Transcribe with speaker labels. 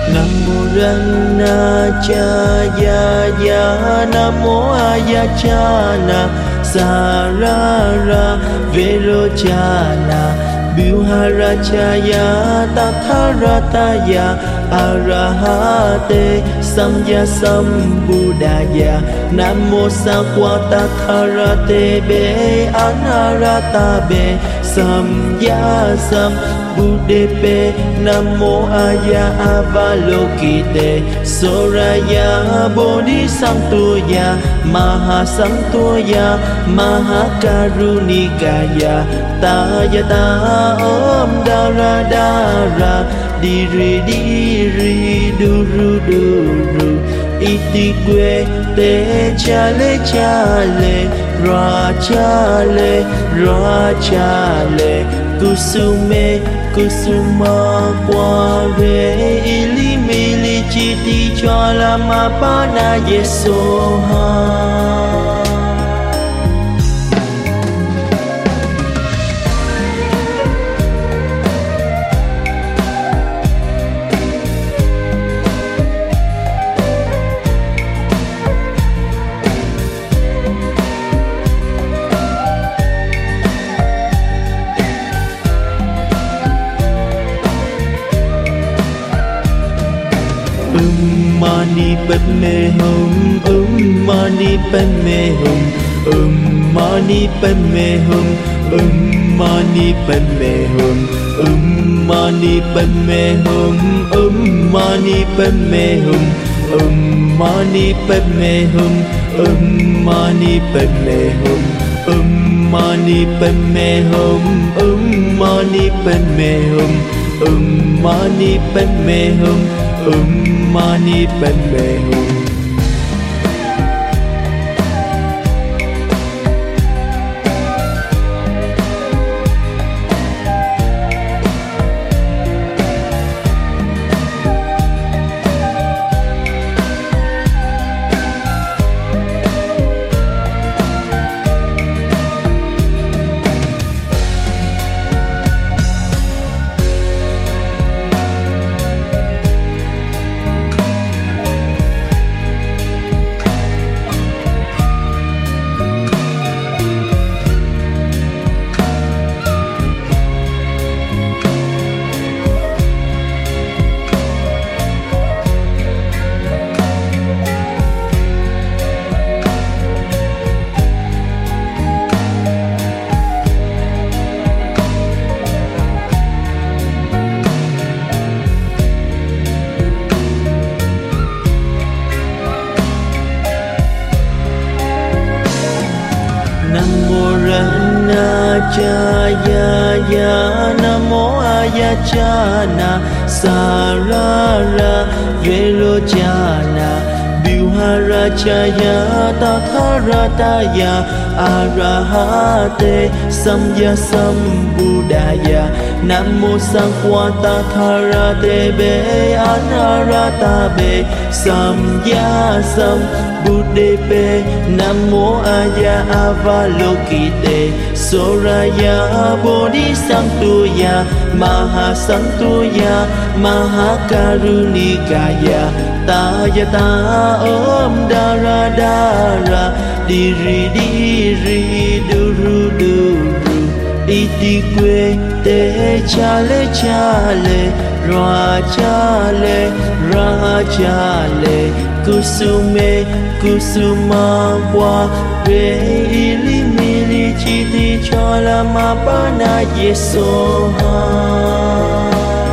Speaker 1: Nam mô Ranachayaya, Nam mô Ayachana, Sarara Verochana, Vyuharachaya, Tatharataya, Arahate, Samya Sambuddhaya, Nam mô Sakwa Tatharate Be, Anarata Be, Samya Sambuddhepe, Nam mô Aya Avalokite, Soraya Bodhisattva, Mahasantoya, Mahakarunikaya, Tayata Om Dara Dara, Diri Diri Duru Duru, Itikwe Te Chale Chale, Ra Chale Ra Chale, Kusume Kusuma Kware, Ilimili Chiti Chola Mapana Yesoha. Mani Padme Hum, Mani Padme Hum, Mani Padme Hum, Mani Padme Hum, Mani Padme Hum, Mani Padme Hum, Mani Padme Hum, Mani Padme Hum, Mani Padme Hum, Mani Padme Hum, Mani Padme Hum, Mani Padme Hum. Nam mô Ranachayaya, Nam mô Ayachana, Sarara Verochana, Vyuharachaya, Tatharataya, Arahate, Samya Sambuddhaya, Nam mô Sakwa Tatharate Be, Anarata Be, Samya Sambuddhepe, Nam mô Aya Avalokite, Soraya Bodhisattva, Mahasantoya, Mahakarunikaya, Tayata Om Dara Dara, Diri Diri Duru Duru, Itikwe Te Chale Chale, Ra Chale Ra Chale, Kusume Kusuma Kware, Ilimili Chiti Chola Mapana Yesoha.